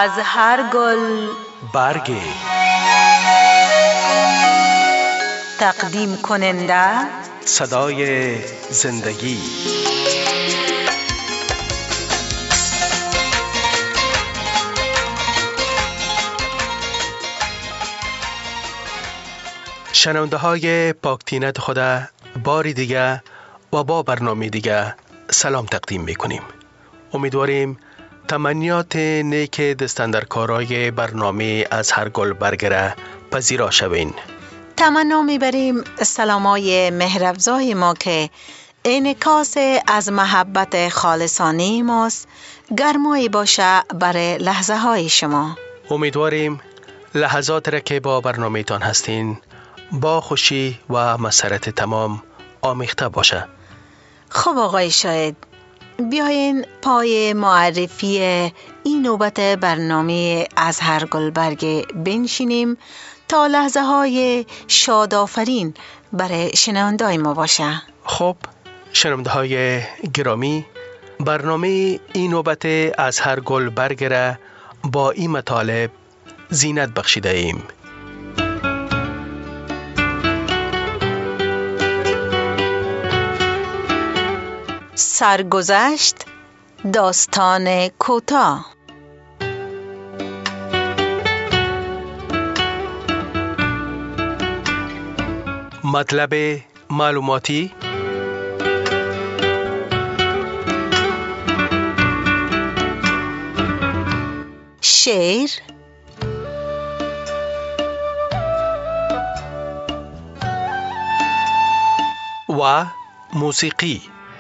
از هر گل برگی. تقدیم کننده صدای زندگی. شنونده های پاکتینت خدا باری دیگه و با برنامه دیگه سلام تقدیم میکنیم. امیدواریم تمنیات نیک دستندرکارای برنامه از هر گل برگره پذیرا شوین. تمنا میبریم سلامای مهرافزای ما که انعکاس از محبت خالصانه ماست گرمایی باشه برای لحظه های شما. امیدواریم لحظات را که با برنامه تان هستین با خوشی و مسرت تمام آمیخته باشه. خب آقای شاهد، بیاین پای معرفی این نوبت برنامه از هر گل برگ بنشینیم تا لحظه های شادآفرین برای شنوندای ما باشه. خب شنونده های گرامی، برنامه این نوبت از هر گل برگره با این مطالب زینت بخشیده ایم. سرگذشت، داستان کوتاه. مطلب معلوماتی، شعر، و موسیقی.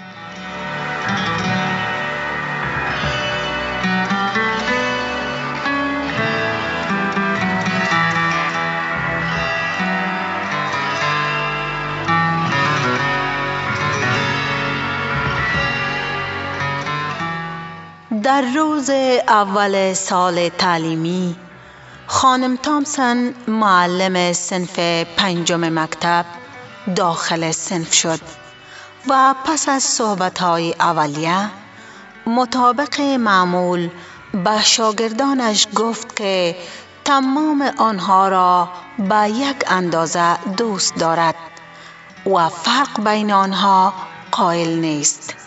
در روز اول سال تعلیمی خانم تامسون معلم صنف 5 مکتب داخل صنف شد و پس از صحبت‌های اولیه مطابق معمول به شاگردانش گفت که تمام آنها را به یک اندازه دوست دارد و فرق بین آنها قائل نیست.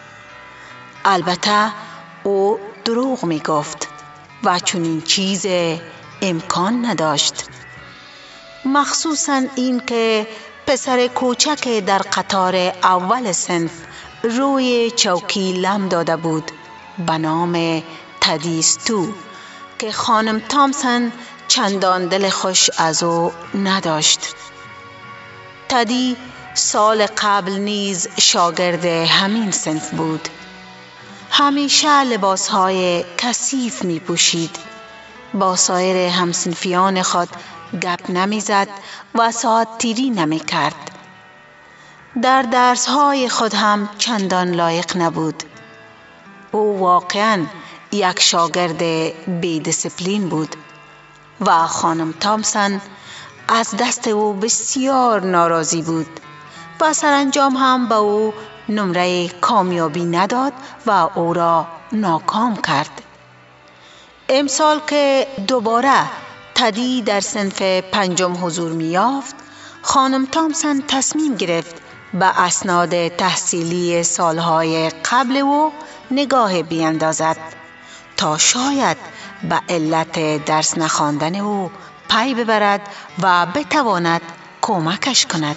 البته او دروغ می گفت و چنین چیز امکان نداشت، مخصوصاً این که پسر کوچک در قطار اول صنف روی چوکی لم داده بود به نام تدی استو که خانم تامسون چندان دل خوش از او نداشت. تدی سال قبل نیز شاگرد همین صنف بود. همیشه لباسهای کثیف می پوشید، با سایر همصنفیان خود گپ نمی زد و ساعت تیری نمی کرد. در درسهای خود هم چندان لایق نبود. او واقعاً یک شاگرد بی دیسپلین بود و خانم تامسون از دست او بسیار ناراضی بود و سرانجام هم به او نمره کامیابی نداد و او را ناکام کرد. امسال که دوباره تدی در صنف 5 حضور می یافت، خانم تامسون تصمیم گرفت به اسناد تحصیلی سالهای قبل او نگاه بیندازد تا شاید به علت درس نخواندن او پی ببرد و بتواند کمکش کند.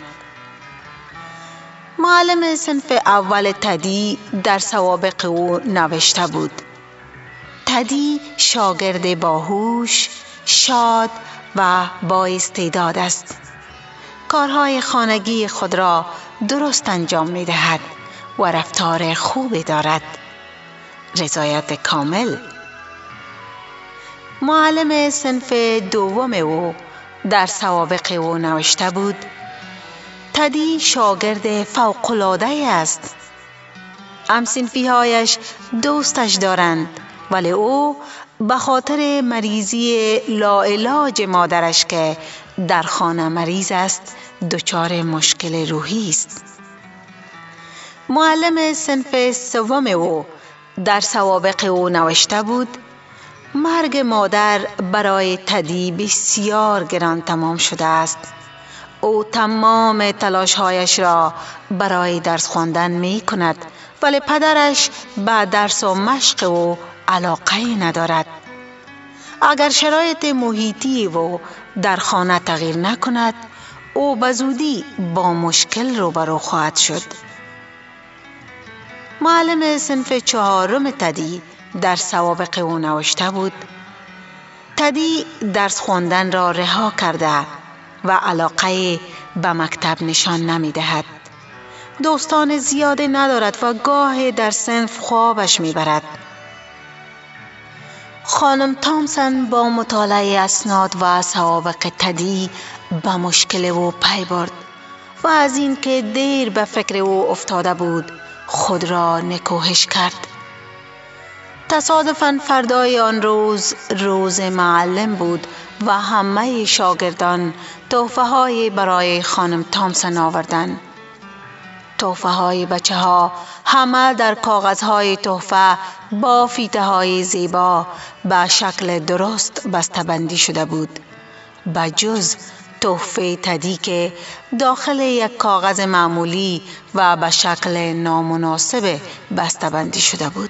معلم صنف اول تدی در سوابق او نوشته بود: تدی شاگرد باهوش، شاد و با استعداد است. کارهای خانگی خود را درست انجام می دهد و رفتار خوبی دارد. رضایت کامل. معلم صنف 2 او در سوابق او نوشته بود: تدی شاگرد فوق‌العاده است. همصنفی‌هایش دوستش دارند ولی او به خاطر مریضی لاعلاج مادرش که در خانه مریض است دچار مشکل روحی است. معلم صنف 3 او در سوابق او نوشته بود: مرگ مادر برای تدی بسیار گران تمام شده است. او تمام تلاش‌هایش را برای درس خواندن می کند، ولی پدرش به درس و مشق او علاقه ندارد. اگر شرایط محیطی او در خانه تغییر نکند، او به زودی با مشکل روبرو خواهد شد. معلم صنف 4 تدی در سوابق او نوشته بود: تدی درس خواندن را رها کرده و علاقه به مکتب نشان نمی دهد. دوستان زیادی ندارد و گاه در صنف خوابش می برد. خانم تامسون با مطالعه اسناد و سوابق تدی به مشکل او پی برد و از این که دیر به فکر او افتاده بود خود را نکوهش کرد. تصادفاً فردای آن روز معلم بود و همه شاگردان تحفه های برای خانم تامسون آوردند. تحفه های بچه ها همه در کاغذ های تحفه با فیته های زیبا به شکل درست بسته‌بندی شده بود، بجز تحفه تدی که داخل یک کاغذ معمولی و به شکل نامناسب بسته‌بندی شده بود.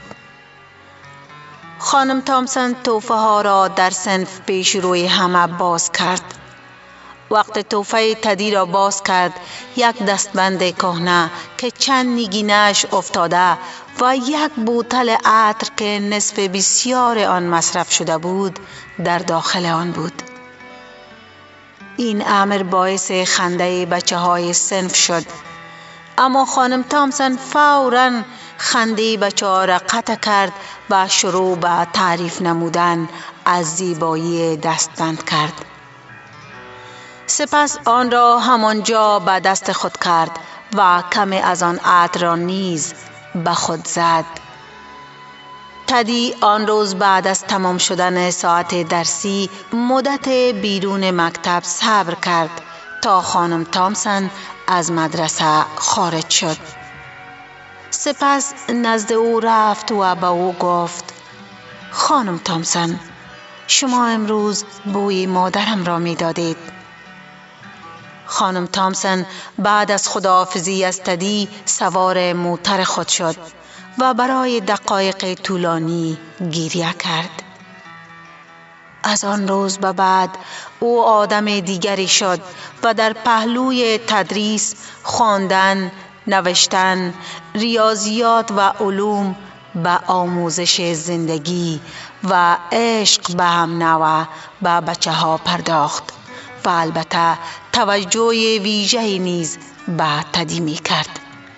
خانم تامسون تحفه ها را در صنف پیش روی همه باز کرد. وقت تحفه تدی را باز کرد، یک دستبند کهنه که چند نیگینه‌اش افتاده و یک بوتل عطر که نصف بسیار آن مصرف شده بود در داخل آن بود. این امر باعث خنده بچه های صنف شد، اما خانم تامسون فوراً خنده بچه ها را قطع کرد و شروع به تعریف نمودن از زیبایی دستبند کرد. سپس آن را همانجا به دست خود کرد و کمی از آن عطر را نیز به خود زد. تدی آن روز بعد از تمام شدن ساعت درسی مدت بیرون مکتب صبر کرد تا خانم تامسون از مدرسه خارج شد. سپس نزد او رفت و به او گفت: خانم تامسون، شما امروز بوی مادرم را می دادید. خانم تامسون بعد از خداحافظی از تدی سوار موتر خود شد و برای دقایق طولانی گریه کرد. از آن روز به بعد او آدم دیگری شد و در پهلوی تدریس، خواندن، نوشتن، ریاضیات و علوم به آموزش زندگی و عشق به هم نوع به بچه ها پرداخت و البته توجه ویژه‌ای نیز به تدی می کرد.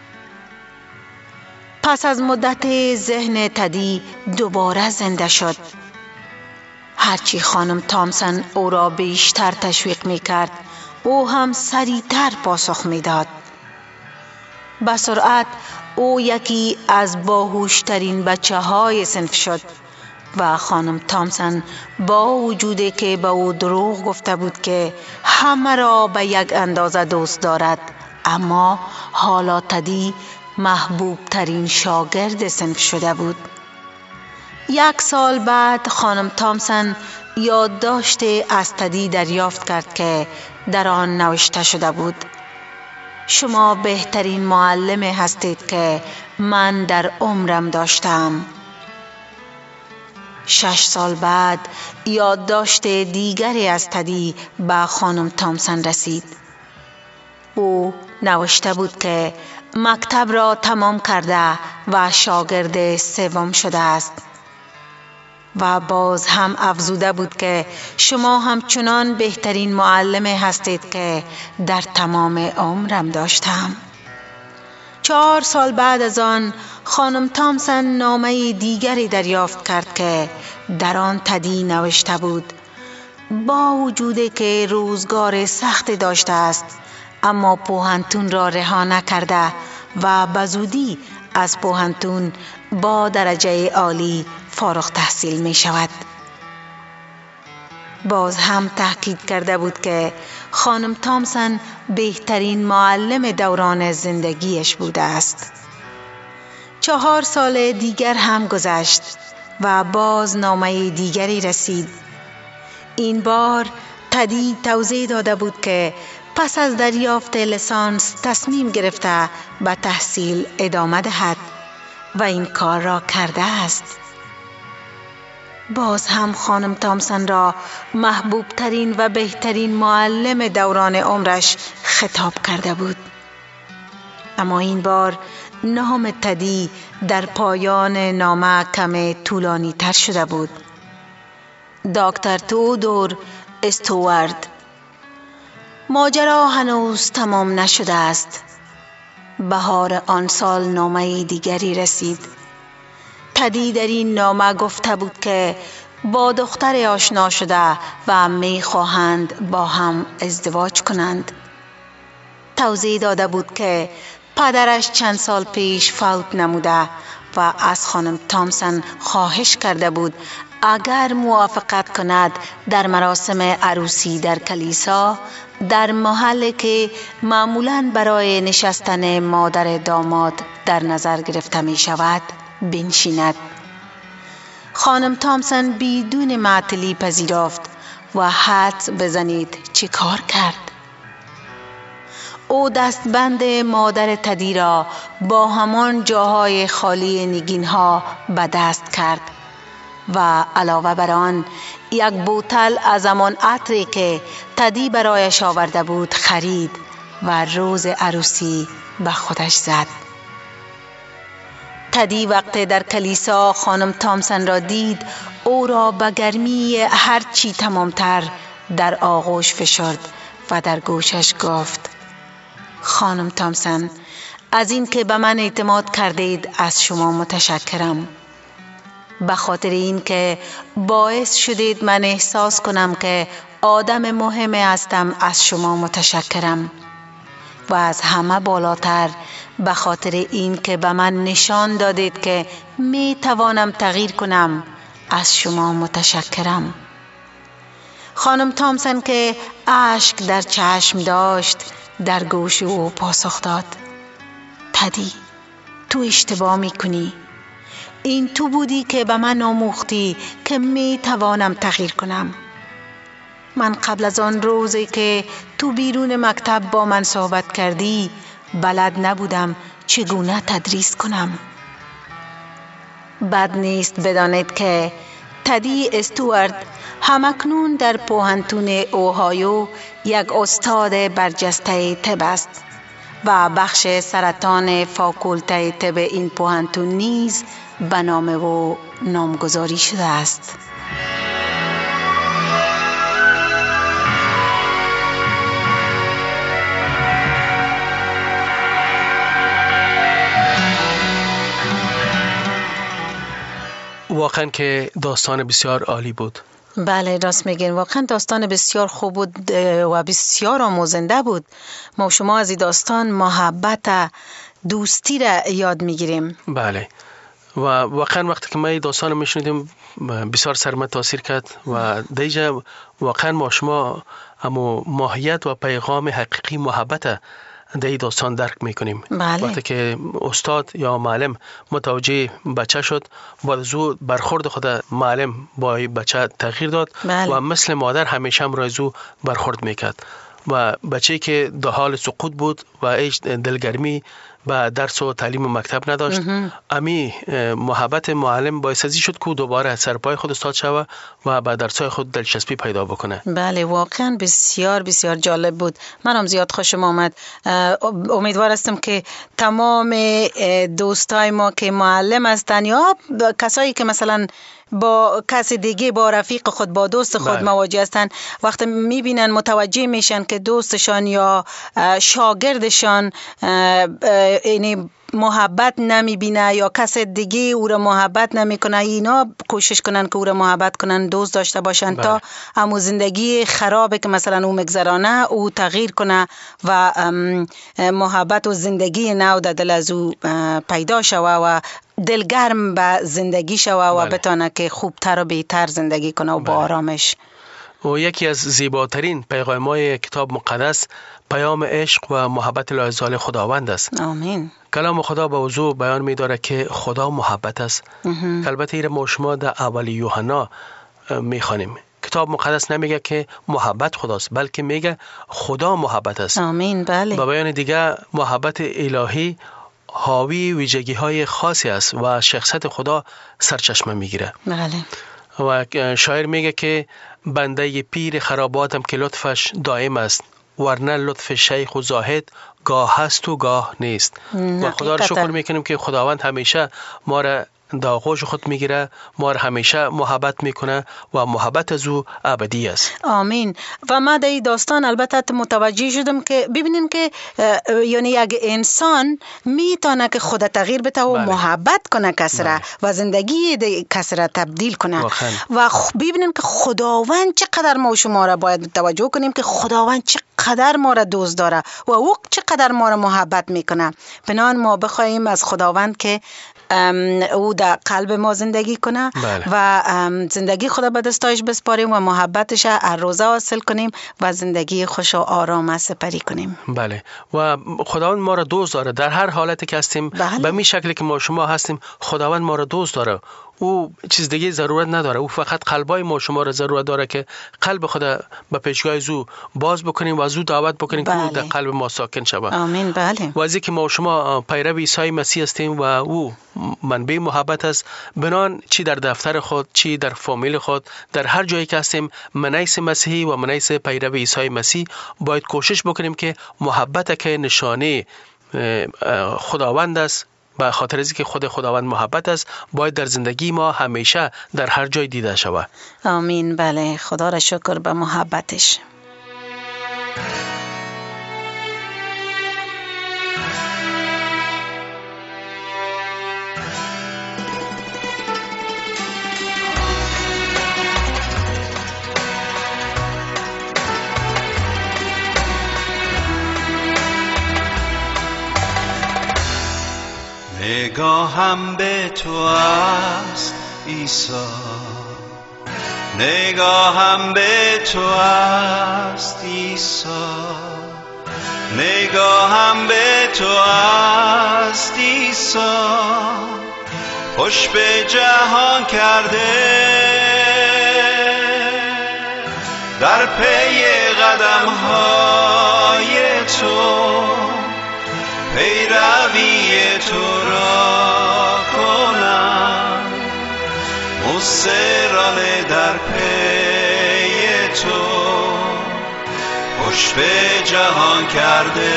پس از مدت ذهن تدی دوباره زنده شد. هرچی خانم تامسون او را بیشتر تشویق می کرد، او هم سریعتر پاسخ می داد. به سرعت او یکی از باهوشترین بچه های صنف شد و خانم تامسون با وجودی که به او دروغ گفته بود که همه را به یک اندازه دوست دارد، اما حالا تدی محبوب ترین شاگرد صنف شده بود. 1 سال بعد خانم تامسون یادداشت از تدی دریافت کرد که در آن نوشته شده بود: شما بهترین معلم هستید که من در عمرم داشتم. 6 سال بعد یادداشت دیگری از تدی به خانم تامسون رسید. او نوشته بود که مکتب را تمام کرده و شاگرد 3 شده است و باز هم افزوده بود که شما همچنان بهترین معلم هستید که در تمام عمرم داشتم. 4 سال بعد از آن خانم تامسون نامه دیگری دریافت کرد که در آن تدی نوشته بود: با وجودی که روزگار سختی داشته است، اما پوهنتون را رها نکرده و به زودی از پوهنتون با درجه عالی فارغ تحصیل می شود. باز هم تاکید کرده بود که خانم تامسون بهترین معلم دوران زندگیش بوده است. 4 سال دیگر هم گذشت و باز نامه دیگری رسید. این بار تدی توضیح داده بود که پس از دریافت لیسانس تصمیم گرفته به تحصیل ادامه دهد و این کار را کرده است. باز هم خانم تامسون را محبوب ترین و بهترین معلم دوران عمرش خطاب کرده بود. اما این بار نام تدی در پایان نامه کم طولانی تر شده بود. دکتر تئودور استوارد: ماجرا هنوز تمام نشده است. بهار آن سال نامه دیگری رسید. تدی در این نامه گفته بود که با دختر آشنا شده و می خواهند با هم ازدواج کنند. توضیح داده بود که پدرش چند سال پیش فوت نموده و از خانم تامسون خواهش کرده بود اگر موافقت کند در مراسم عروسی در کلیسا، در محلی که معمولاً برای نشستن مادر داماد در نظر گرفته می شود بنشیند. خانم تامسون بدون معطلی پذیرفت و حدس بزنید چه کار کرد. او دستبند مادر تدی را با همان جاهای خالی نگین ها به دست کرد و علاوه بر آن یک بوتل از همان عطری که تدی برایش آورده بود خرید و روز عروسی به خودش زد. تدی وقت در کلیسا خانم تامسون را دید، او را به گرمی هر چی تمامتر در آغوش فشرد و در گوشش گفت: خانم تامسون، از این که به من اعتماد کردید از شما متشکرم. به خاطر این که باعث شدید من احساس کنم که آدم مهمی هستم از شما متشکرم. و از همه بالاتر به خاطر این که به من نشان دادید که می توانم تغییر کنم از شما متشکرم. خانم تامسون که اشک در چشم داشت در گوش او پاسخ داد: تدی، تو اشتباه میکنی. این تو بودی که به من آموختی که می توانم تغییر کنم. من قبل از آن روزی که تو بیرون مکتب با من صحبت کردی بلد نبودم چگونه تدریس کنم. بد نیست بدانید که تدی استوارد همکنون در پوهنتون اوهایو یک استاد برجسته طب است و بخش سرطان فاکولته طب این پوهنتون نیز به نام او نامگذاری شده است. واقعا که داستان بسیار عالی بود. بله، راست میگین. واقعا داستان بسیار خوب بود و بسیار آموزنده بود. ما شما از این داستان محبت، دوستی را یاد میگیریم. بله، و واقعا وقتی که ما این داستان میشنیدیم بسیار سر ما تاثیر کرد و دیجا واقعا ما شما اما ماهیت و پیغام حقیقی محبت در این داستان درک میکنیم. بله. وقتی که استاد یا معلم متوجه بچه شد، بعد از او برخورد خود معلم با بچه تغییر داد. بله. و مثل مادر همیشه هم از او برخورد میکرد و بچه که در حال سقوط بود و هیچ دلگرمی به درس و تعلیم و مکتب نداشت، امی محبت معلم باعث ازی شد که دوباره سر پای خود استاد شود و به درسای خود دلچسپی پیدا بکنه. بله، واقعا بسیار بسیار جالب بود. منم زیاد خوشم آمد. امیدوار هستم که تمام دوستای ما که معلم هستن یا کسایی که مثلا با کسی دیگه، با رفیق خود، با دوست خود مواجه هستن، وقتی میبینن متوجه میشن که دوستشان یا شاگردشان یعنی محبت نمیبینه یا کسی دیگه او را محبت نمیکنه، اینا کوشش کنن که او را محبت کنن، دوست داشته باشن تا همون زندگی خرابه که مثلا او مگذرانه او تغییر کنه و محبت و زندگی نو در دل از او پیدا شوه و دلگرم به زندگی شوه و بتانه که خوبتر و بهتر زندگی کنه و با آرامش. و یکی از زیباترین پیغام‌های کتاب مقدس پیام عشق و محبت لایزال خداوند است. آمین. کلام خدا به وضوح بیان می داره که خدا محبت است. البته این ما شما در اول یوحنا می خوانیم. کتاب مقدس نمیگه که محبت خداست، بلکه میگه خدا محبت است. آمین. بله. به بیان دیگه محبت الهی حاوی ویژگی های خاصی است و شخصیت خدا سرچشمه میگیره. بله. و شاعر میگه که بنده پیر خراباتم که لطفش دائم است، ورنه لطف شیخ و زاهد گاه هست و گاه نیست. و خدا رو شکر میکنیم که خداوند همیشه ما را در آغوش خود میگیره، ما را همیشه محبت میکنه و محبت از او ابدی است. آمین. و ما در این داستان البته متوجه شدم که ببینین که یعنی یک انسان میتونه که خود تغییر بده و محبت کنه کس را و زندگی کس را تبدیل کنه. و ببینین که خداوند چقدر ما و شما را باید توجه کنیم که خداوند چقدر ما را دوست داره و او چقدر ما را محبت میکنه. بنابراین ما بخوایم از خداوند که او در قلب ما زندگی کنه. بله. و زندگی خدا به دستایش بسپاریم و محبتش هر روزه حاصل کنیم و زندگی خوش و آرام سپری کنیم. بله. و خداوند ما را دوست داره در هر حالتی که هستیم. بله. به می شکلی که ما شما هستیم خداوند ما را دوست داره. او چیز دیگه ضرورت نداره. او فقط قلبای ما شما را ضرورت داره که قلب خدا به پیشگاه او باز بکنیم و از او دعوت بکنیم. بله. که او در قلب ما ساکن شود. آمین. بله. و از اینکه ما شما پیرو عیسی مسیح هستیم و او منبع محبت است، بنان چی در دفتر خود، چی در فامیل خود، در هر جایی که هستیم منیس مسیحی و منیس پیرو عیسی مسیح باید کوشش بکنیم که محبت که نشانه خداوند است، به خاطر از اینکه خود خداوند محبت است، باید در زندگی ما همیشه در هر جای دیده شود. آمین. بله. خدا را شکر به محبتش. نگاهم به تو است عیسی، نگاهم به تو است عیسی، نگاهم به تو است عیسی، خوش به جهان کرده در پی قدم های تو، پیروی تو را کنم، مصرانه در پی تو، خوش به جهان کرده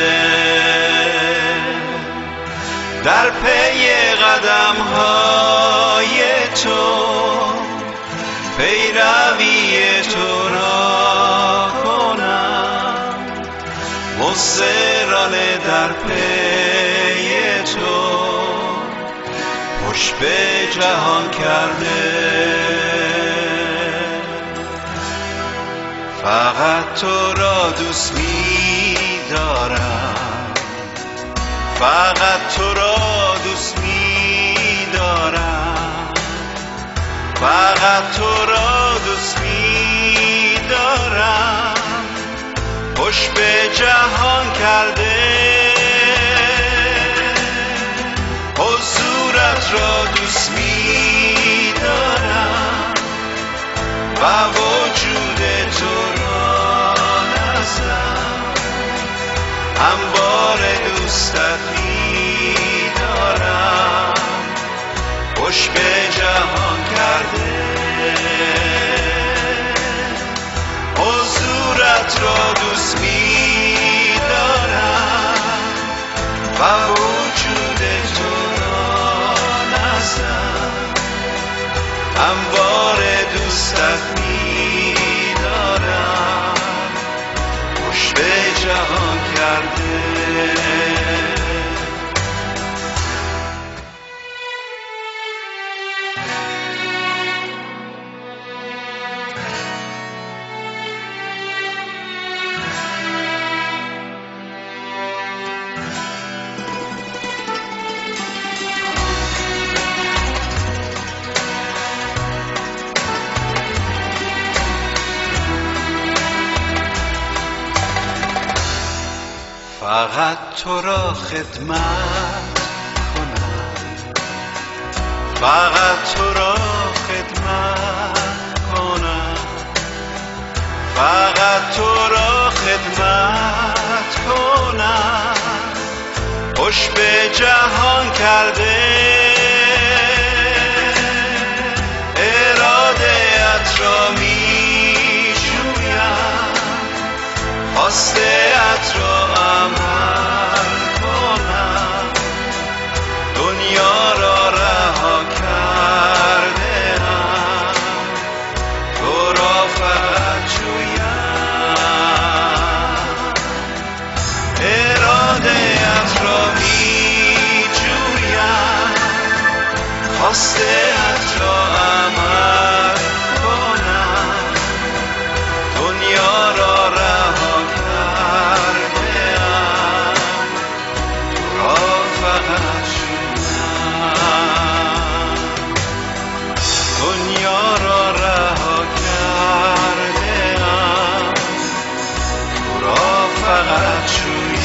در پی قدم های تو، پیروی تو را کنم، مصرانه در پی تو، خوش به جهان کرده. فقط تو را دوست می دارم، فقط تو را دوست می دارم، فقط تو را دوست می دارم، خوش به جهان کرده، حضورت را دوست می دارم و وجود تو را نزدم، هموار دوستت می دارم، خوش به جهان کرده، حضورت را دوست می دارم و وجود تو را نزدم، هموار دوستت می دارم، خوش به جهان کرده. فقط تو را خدمت کنم، فقط تو را خدمت کنم، فقط تو را خدمت کنم. خوش به جهان کرده اراده‌ات را می جویم، خواسته‌ات را عمل کنم. دنیا را رها کرده‌ام، تو را فقط جویم. اراده‌ات را می جویم، خواسته‌ات را عمل کنم. دنیا را رها کرده‌ام، تو را فقط جویم. دنیا را رها کرده‌ام، تو را فقط جویم.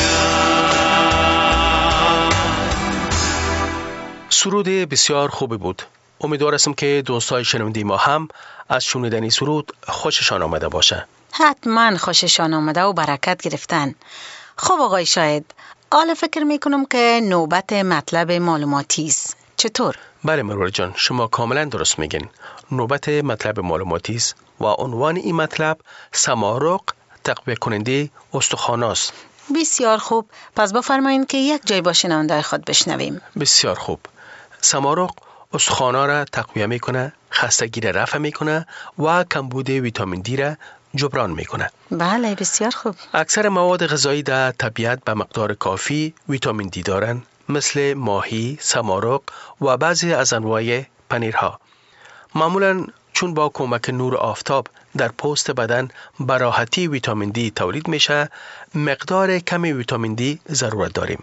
سرود بسیار خوبی بود. امیدوار هستم که دوستای شنونده ما هم از شنیدن این سرود خوششان آمده باشه. حتما خوششان آمده و برکت گرفتن. خب آقای شاهد، حالا فکر میکنم که نوبت مطلب معلوماتی است. چطور؟ بله مرور جان، شما کاملا درست میگین. نوبت مطلب معلوماتی است و عنوان این مطلب سمارق تقویه کننده استخوان است. بسیار خوب، پس بفرمایید که یک جای با شنونده خود بشنویم. بسیار خوب. سمارق استخوان‌ها را تقویه میکنه، خستگی را رفع میکنه و کمبود ویتامین دی را جبران میکنه. بله بسیار خوب. اکثر مواد غذایی در طبیعت به مقدار کافی ویتامین دی دارند، مثل ماهی، سمارق و بعضی از انواع پنیرها. معمولاً چون با کمک نور آفتاب در پوست بدن به راحتی ویتامین دی تولید میشه، مقدار کمی ویتامین دی ضرورت داریم.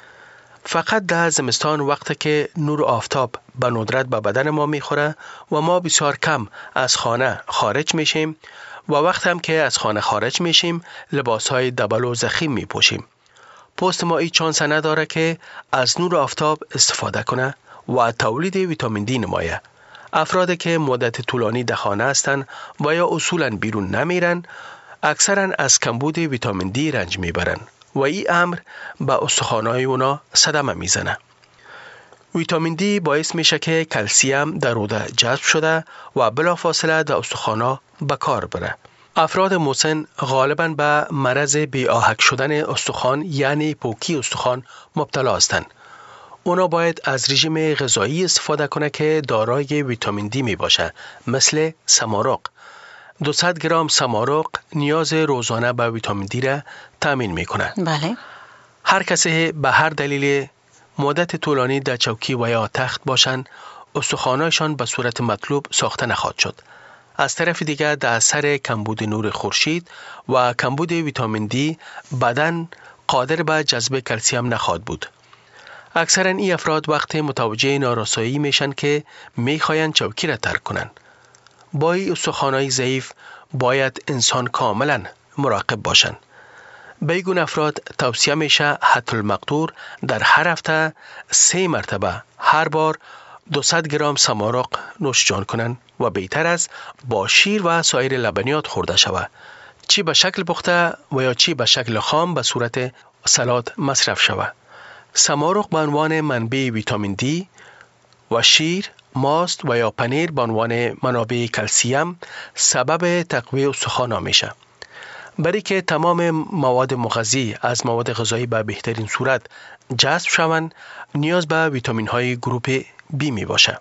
فقط در زمستان وقتی که نور آفتاب به ندرت به بدن ما میخوره و ما بسیار کم از خانه خارج میشیم و وقتی هم که از خانه خارج میشیم لباسهای دبل و ضخیم میپوشیم. پوست ما هیچ شانس نداره که از نور آفتاب استفاده کنه و تولید ویتامین دی نمایه. افرادی که مدت طولانی در خانه هستند و یا اصولاً بیرون نمیرن، اکثراً از کمبود ویتامین دی رنج میبرن و این امر به استخوان‌های اونا صدمه میزنه. ویتامین دی باعث میشه که کلسیم در روده جذب شده و بلافاصله در استخوان‌ها به کار بره. افراد مسن غالباً به مرض بی‌آهک شدن استخوان یعنی پوکی استخوان مبتلا هستند. اونا باید از رژیم غذایی استفاده کنه که دارای ویتامین دی می باشه، مثل سمارق. 200 گرم سمارق نیاز روزانه به ویتامین دی را تامین میکنه. بله. هر کسی به هر دلیل مدت طولانی در چوکی و یا تخت باشند، استخوان‌هایشان به صورت مطلوب ساخته نخواهد شد. از طرف دیگر در اثر کمبود نور خورشید و کمبود ویتامین دی بدن قادر به جذب کلسیم نخواهد بود. اکثرا این افراد وقتی متوجه نارسایی میشن که میخواین چوکی را ترک کنن. با این استخوان‌های ضعیف باید انسان کاملا مراقب باشن. به این افراد توصیه میشه حتی المقدور در هر هفته 3 مرتبه هر بار 200 گرم سمارق نوش جان کنن و بهتر است با شیر و سایر لبنیات خورده شود، چی به شکل پخته و یا چی به شکل خام به صورت سالاد مصرف شود. سمارق به عنوان منبع ویتامین دی و شیر، ماست و یا پنیر به عنوان منابع کلسیم سبب تقویت استخوان میشه. برای که تمام مواد مغذی از مواد غذایی به بهترین صورت جذب شوند، نیاز به ویتامین های گروپ بی می باشه.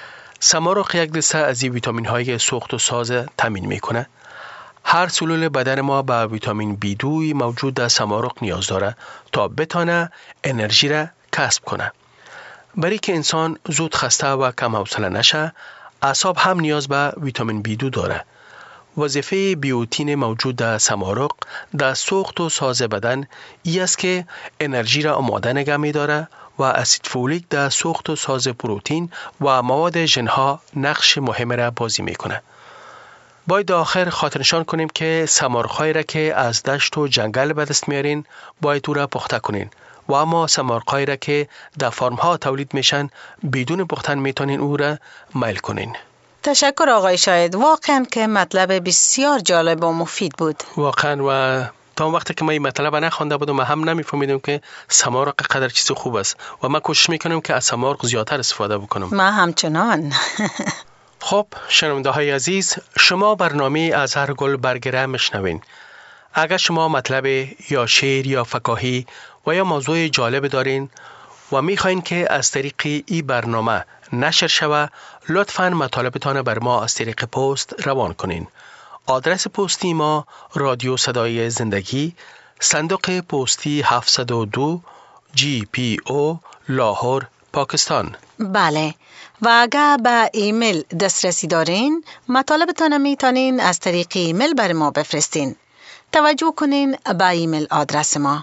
سمارق یک دسته از این ویتامین های سوخت و ساز تامین میکنه. هر سلول بدن ما به ویتامین B2 موجود در سمارق نیاز داره تا بتونه انرژی را کسب کنه. برای که انسان زود خسته و کم حوصله نشه، اعصاب هم نیاز به ویتامین B2 داره. وظیفه بیوتین موجود در سمارق در سوخت و ساز بدن ای است که انرژی را آماده نگه می داره و اسید فولیک در سوخت و ساز پروتین و مواد ژن‌ها نقش مهم را بازی می کنه. باید آخر خاطرنشان کنیم که سمارق‌هایی را که از دشت و جنگل به دست میارین باید او را پخته کنین و اما سمارق‌هایی را که در فارم‌ها تولید میشن بدون پختن میتونین او را میل کنین. تشکر آقای شاهد، واقعا که مطلب بسیار جالب و مفید بود. واقعا و تا وقتی که من این مطلب نخوانده بودم و هم نمیفهمیدم که سمارق قدر چیز خوب است و من کوشش میکنم که از سمارق زیادتر استفاده بکنم. من همچنان. خب شنونده های عزیز، شما برنامه از هر گل برگره میشنوین. اگر شما مطلب یا شعر یا فکاهی و یا موضوع جالب دارین و میخواین که از طریق این برنامه نشر شوه، لطفاً مطالبتان بر ما از طریق پست روان کنین. آدرس پستی ما رادیو صدای زندگی، صندوق پستی 702 GPO لاهور، پاکستان. بله، و اگر به ایمیل دسترسی دارین، مطالبتان میتونین از طریق ایمیل بر ما بفرستین. توجه کنین به ایمیل آدرس ما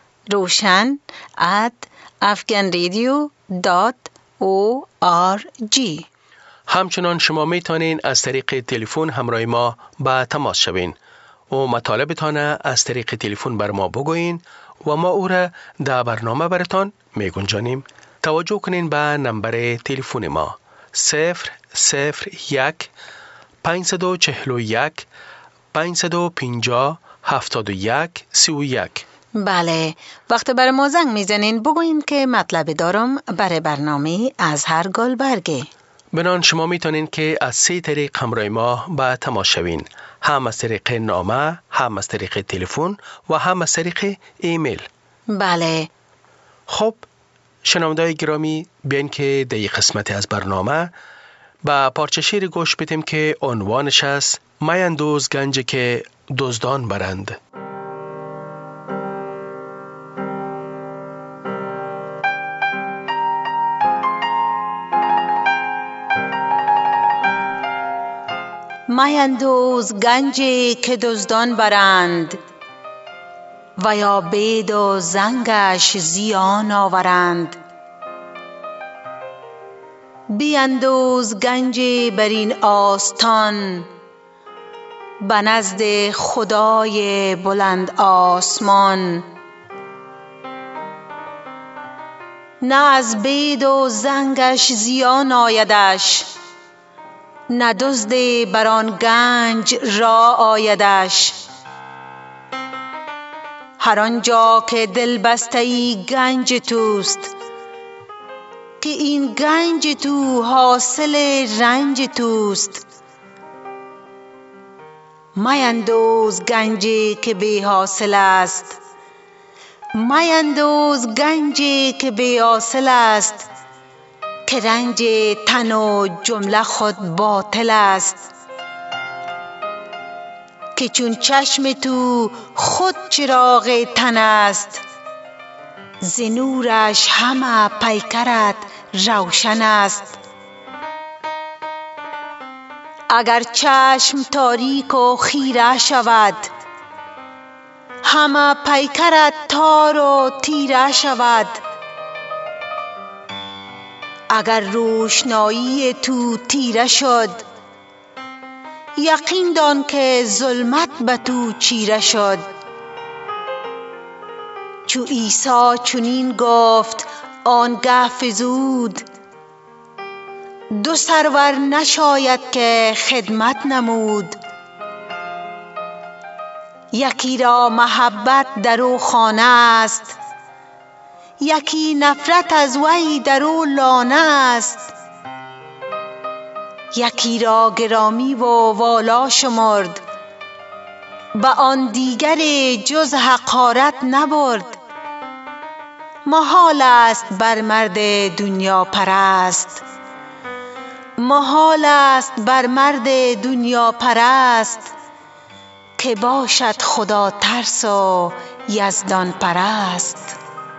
roshan@afghanradio.org. همچنان شما میتونین از طریق تلفن همراه ما به تماس شوین و مطالبتان از طریق تلفن بر ما بگوین و ما او را در برنامه براتان میگنجانیم. توجه کنین به نمبر تلفن ما 001 541 550 71 31. بله، وقت بر ما زنگ میزنین بگوین که مطلب دارم برای برنامه از هر گل برگه. بنان شما میتونین که از 3 طریق همراه ما به تماس شوین، هم از طریق نامه، هم از طریق تلفن و هم از طریق ایمیل. بله. خب شنونده‌های گرامی، بیاین که در این قسمت از برنامه با پارچه شعر گوش بدیم که عنوانش است میندوز گنج که دزدان برند. میندوز گنجی که دزدان برند و یا بید و زنگش زیان آورند. بیندوز گنجی بر این آستان به نزد خدای بلند آسمان. نه از بید و زنگش زیان آیدش، نه دزد بر آن گنج را آیدش. هر آنجا که دل بسته ای گنج توست، که این گنج تو حاصل رنج توست. میندوز گنجی که بی حاصل است، میندوز گنجی که بی حاصل است، که رنج تن و جمله خود باطل است. که چون چشم تو خود چراغ تن است، ز نورش همه پیکرت روشن است. اگر چشم تاریک و خیره شود، همه پیکرت تار و تیره شود. اگر روشنایی تو تیره شد، یقین دان که ظلمت به تو چیره شد. چو عیسی چنین گفت آنگه فزود، دو سرور نشاید که خدمت نمود. یکی را محبت در او خانه است، یکی نفرت از وی در او لانه است. یکی را گرامی و والا شمرد، به آن دیگر جز حقارت نبرد. محال است بر مرد دنیا پرست، محال است بر مرد دنیا پرست، که باشد خدا ترس و یزدان پرست.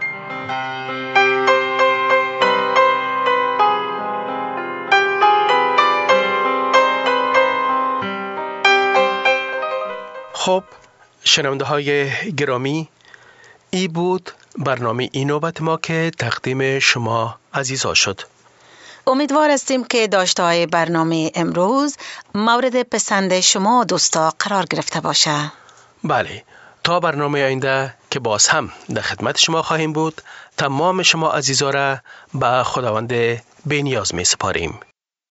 خب شنونده های گرامی، ای بود برنامه این نوبت ما که تقدیم شما عزیزا شد. امیدوار هستیم که داشته‌های برنامه امروز مورد پسند شما دوستا قرار گرفته باشه. بله، تا برنامه آینده که باز هم در خدمت شما خواهیم بود، تمام شما عزیزا را به خداوند بی‌نیاز می سپاریم.